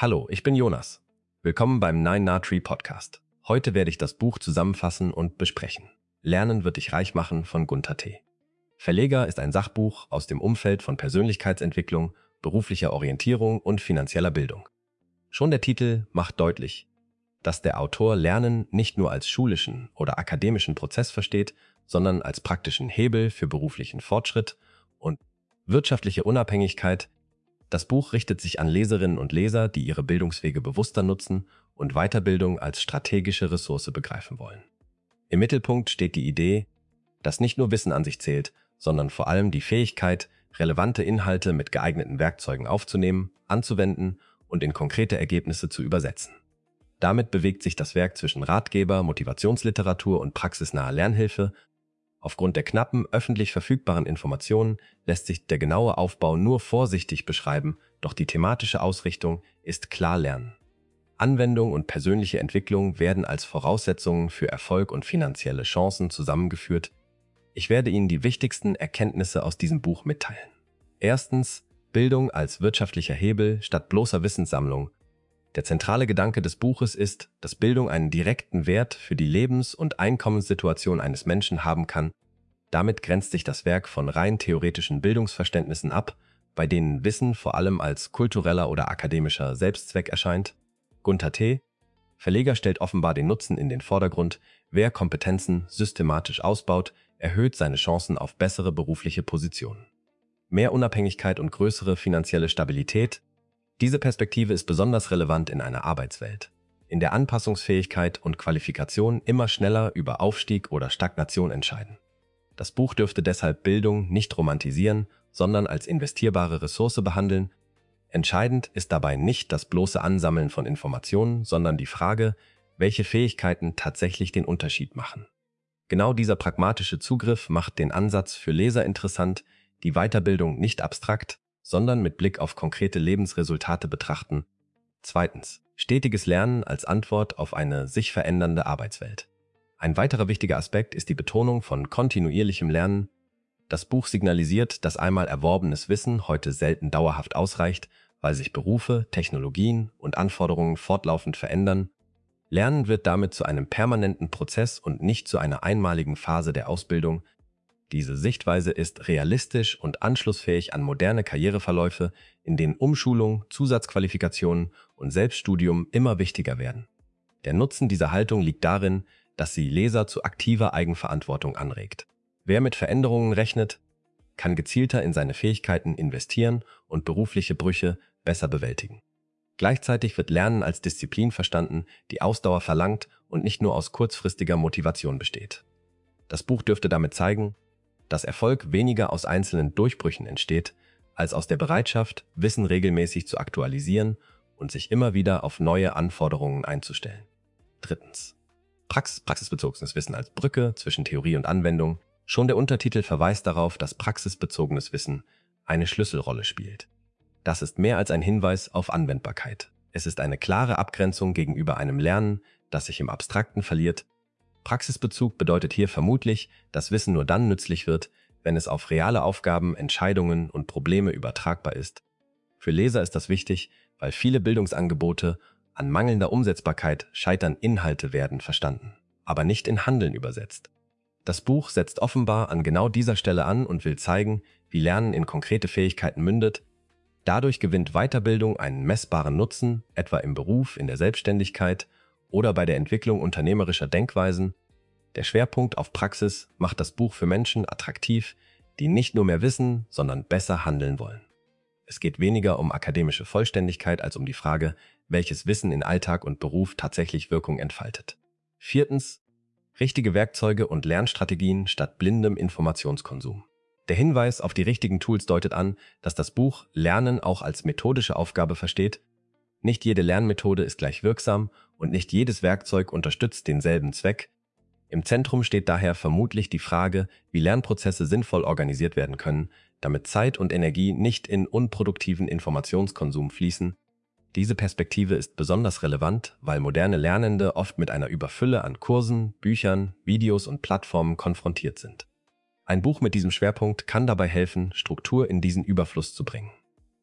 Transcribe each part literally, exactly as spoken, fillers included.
Hallo, ich bin Jonas. Willkommen beim Nine Na Tree Podcast. Heute werde ich das Buch zusammenfassen und besprechen. Lernen wird dich reich machen von Gunther T. Verleger ist ein Sachbuch aus dem Umfeld von Persönlichkeitsentwicklung, beruflicher Orientierung und finanzieller Bildung. Schon der Titel macht deutlich, dass der Autor Lernen nicht nur als schulischen oder akademischen Prozess versteht, sondern als praktischen Hebel für beruflichen Fortschritt und wirtschaftliche Unabhängigkeit. Das Buch richtet sich an Leserinnen und Leser, die ihre Bildungswege bewusster nutzen und Weiterbildung als strategische Ressource begreifen wollen. Im Mittelpunkt steht die Idee, dass nicht nur Wissen an sich zählt, sondern vor allem die Fähigkeit, relevante Inhalte mit geeigneten Werkzeugen aufzunehmen, anzuwenden und in konkrete Ergebnisse zu übersetzen. Damit bewegt sich das Werk zwischen Ratgeber, Motivationsliteratur und praxisnaher Lernhilfe. Aufgrund der knappen, öffentlich verfügbaren Informationen lässt sich der genaue Aufbau nur vorsichtig beschreiben, doch die thematische Ausrichtung ist klar Lernen. Anwendung und persönliche Entwicklung werden als Voraussetzungen für Erfolg und finanzielle Chancen zusammengeführt. Ich werde Ihnen die wichtigsten Erkenntnisse aus diesem Buch mitteilen. Erstens, Bildung als wirtschaftlicher Hebel statt bloßer Wissenssammlung. Der zentrale Gedanke des Buches ist, dass Bildung einen direkten Wert für die Lebens- und Einkommenssituation eines Menschen haben kann. Damit grenzt sich das Werk von rein theoretischen Bildungsverständnissen ab, bei denen Wissen vor allem als kultureller oder akademischer Selbstzweck erscheint. Gunther T. Verleger stellt offenbar den Nutzen in den Vordergrund. Wer Kompetenzen systematisch ausbaut, erhöht seine Chancen auf bessere berufliche Positionen. Mehr Unabhängigkeit und größere finanzielle Stabilität. Diese Perspektive ist besonders relevant in einer Arbeitswelt, in der Anpassungsfähigkeit und Qualifikation immer schneller über Aufstieg oder Stagnation entscheiden. Das Buch dürfte deshalb Bildung nicht romantisieren, sondern als investierbare Ressource behandeln. Entscheidend ist dabei nicht das bloße Ansammeln von Informationen, sondern die Frage, welche Fähigkeiten tatsächlich den Unterschied machen. Genau dieser pragmatische Zugriff macht den Ansatz für Leser interessant, die Weiterbildung nicht abstrakt, sondern mit Blick auf konkrete Lebensresultate betrachten. Zweitens, stetiges Lernen als Antwort auf eine sich verändernde Arbeitswelt. Ein weiterer wichtiger Aspekt ist die Betonung von kontinuierlichem Lernen. Das Buch signalisiert, dass einmal erworbenes Wissen heute selten dauerhaft ausreicht, weil sich Berufe, Technologien und Anforderungen fortlaufend verändern. Lernen wird damit zu einem permanenten Prozess und nicht zu einer einmaligen Phase der Ausbildung. Diese Sichtweise ist realistisch und anschlussfähig an moderne Karriereverläufe, in denen Umschulung, Zusatzqualifikationen und Selbststudium immer wichtiger werden. Der Nutzen dieser Haltung liegt darin, dass sie Leser zu aktiver Eigenverantwortung anregt. Wer mit Veränderungen rechnet, kann gezielter in seine Fähigkeiten investieren und berufliche Brüche besser bewältigen. Gleichzeitig wird Lernen als Disziplin verstanden, die Ausdauer verlangt und nicht nur aus kurzfristiger Motivation besteht. Das Buch dürfte damit zeigen, dass Erfolg weniger aus einzelnen Durchbrüchen entsteht, als aus der Bereitschaft, Wissen regelmäßig zu aktualisieren und sich immer wieder auf neue Anforderungen einzustellen. Drittens. Prax praxisbezogenes Wissen als Brücke zwischen Theorie und Anwendung. Schon der Untertitel verweist darauf, dass praxisbezogenes Wissen eine Schlüsselrolle spielt. Das ist mehr als ein Hinweis auf Anwendbarkeit. Es ist eine klare Abgrenzung gegenüber einem Lernen, das sich im Abstrakten verliert. Praxisbezug bedeutet hier vermutlich, dass Wissen nur dann nützlich wird, wenn es auf reale Aufgaben, Entscheidungen und Probleme übertragbar ist. Für Leser ist das wichtig, weil viele Bildungsangebote an mangelnder Umsetzbarkeit scheitern. Inhalte werden verstanden, aber nicht in Handeln übersetzt. Das Buch setzt offenbar an genau dieser Stelle an und will zeigen, wie Lernen in konkrete Fähigkeiten mündet. Dadurch gewinnt Weiterbildung einen messbaren Nutzen, etwa im Beruf, in der Selbstständigkeit oder bei der Entwicklung unternehmerischer Denkweisen. Der Schwerpunkt auf Praxis macht das Buch für Menschen attraktiv, die nicht nur mehr wissen, sondern besser handeln wollen. Es geht weniger um akademische Vollständigkeit als um die Frage, welches Wissen in Alltag und Beruf tatsächlich Wirkung entfaltet. Viertens. Richtige Werkzeuge und Lernstrategien statt blindem Informationskonsum. Der Hinweis auf die richtigen Tools deutet an, dass das Buch Lernen auch als methodische Aufgabe versteht. Nicht jede Lernmethode ist gleich wirksam und nicht jedes Werkzeug unterstützt denselben Zweck. Im Zentrum steht daher vermutlich die Frage, wie Lernprozesse sinnvoll organisiert werden können, damit Zeit und Energie nicht in unproduktiven Informationskonsum fließen. Diese Perspektive ist besonders relevant, weil moderne Lernende oft mit einer Überfülle an Kursen, Büchern, Videos und Plattformen konfrontiert sind. Ein Buch mit diesem Schwerpunkt kann dabei helfen, Struktur in diesen Überfluss zu bringen.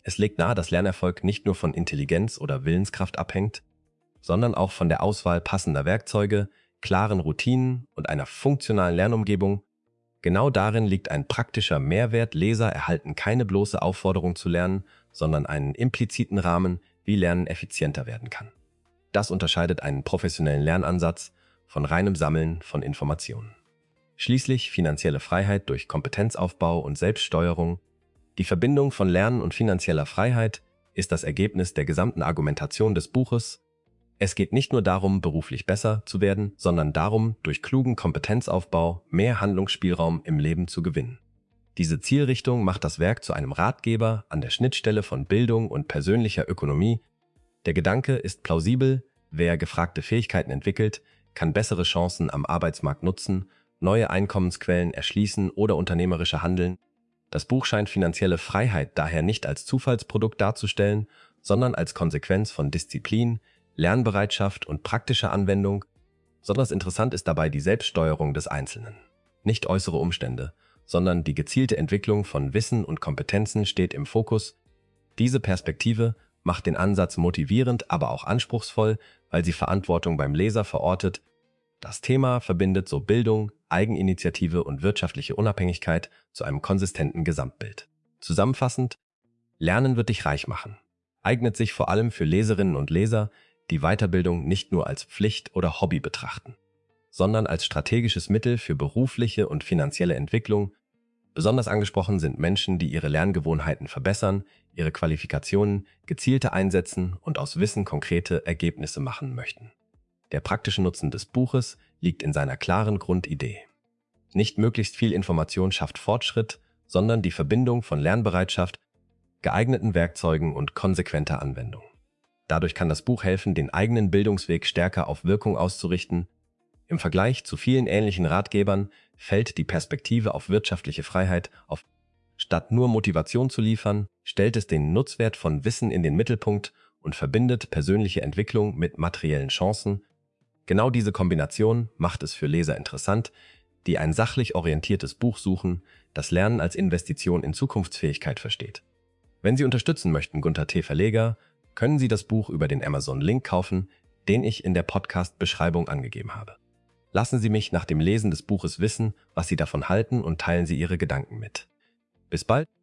Es legt nahe, dass Lernerfolg nicht nur von Intelligenz oder Willenskraft abhängt, sondern auch von der Auswahl passender Werkzeuge, klaren Routinen und einer funktionalen Lernumgebung. Genau darin liegt ein praktischer Mehrwert. Leser erhalten keine bloße Aufforderung zu lernen, sondern einen impliziten Rahmen, wie Lernen effizienter werden kann. Das unterscheidet einen professionellen Lernansatz von reinem Sammeln von Informationen. Schließlich finanzielle Freiheit durch Kompetenzaufbau und Selbststeuerung. Die Verbindung von Lernen und finanzieller Freiheit ist das Ergebnis der gesamten Argumentation des Buches. Es geht nicht nur darum, beruflich besser zu werden, sondern darum, durch klugen Kompetenzaufbau mehr Handlungsspielraum im Leben zu gewinnen. Diese Zielrichtung macht das Werk zu einem Ratgeber an der Schnittstelle von Bildung und persönlicher Ökonomie. Der Gedanke ist plausibel: Wer gefragte Fähigkeiten entwickelt, kann bessere Chancen am Arbeitsmarkt nutzen, neue Einkommensquellen erschließen oder unternehmerischer handeln. Das Buch scheint finanzielle Freiheit daher nicht als Zufallsprodukt darzustellen, sondern als Konsequenz von Disziplin, Lernbereitschaft und praktischer Anwendung. Besonders interessant ist dabei die Selbststeuerung des Einzelnen. Nicht äußere Umstände, sondern die gezielte Entwicklung von Wissen und Kompetenzen steht im Fokus. Diese Perspektive macht den Ansatz motivierend, aber auch anspruchsvoll, weil sie Verantwortung beim Leser verortet. Das Thema verbindet so Bildung, Eigeninitiative und wirtschaftliche Unabhängigkeit zu einem konsistenten Gesamtbild. Zusammenfassend: Lernen wird dich reich machen. Eignet sich vor allem für Leserinnen und Leser, die Weiterbildung nicht nur als Pflicht oder Hobby betrachten, sondern als strategisches Mittel für berufliche und finanzielle Entwicklung. Besonders angesprochen sind Menschen, die ihre Lerngewohnheiten verbessern, ihre Qualifikationen gezielter einsetzen und aus Wissen konkrete Ergebnisse machen möchten. Der praktische Nutzen des Buches liegt in seiner klaren Grundidee. Nicht möglichst viel Information schafft Fortschritt, sondern die Verbindung von Lernbereitschaft, geeigneten Werkzeugen und konsequenter Anwendung. Dadurch kann das Buch helfen, den eigenen Bildungsweg stärker auf Wirkung auszurichten. Im Vergleich zu vielen ähnlichen Ratgebern fällt die Perspektive auf wirtschaftliche Freiheit auf. Statt nur Motivation zu liefern, stellt es den Nutzwert von Wissen in den Mittelpunkt und verbindet persönliche Entwicklung mit materiellen Chancen. Genau diese Kombination macht es für Leser interessant, die ein sachlich orientiertes Buch suchen, das Lernen als Investition in Zukunftsfähigkeit versteht. Wenn Sie unterstützen möchten, Gunther T. Verleger, können Sie das Buch über den Amazon-Link kaufen, den ich in der Podcast-Beschreibung angegeben habe. Lassen Sie mich nach dem Lesen des Buches wissen, was Sie davon halten, und teilen Sie Ihre Gedanken mit. Bis bald!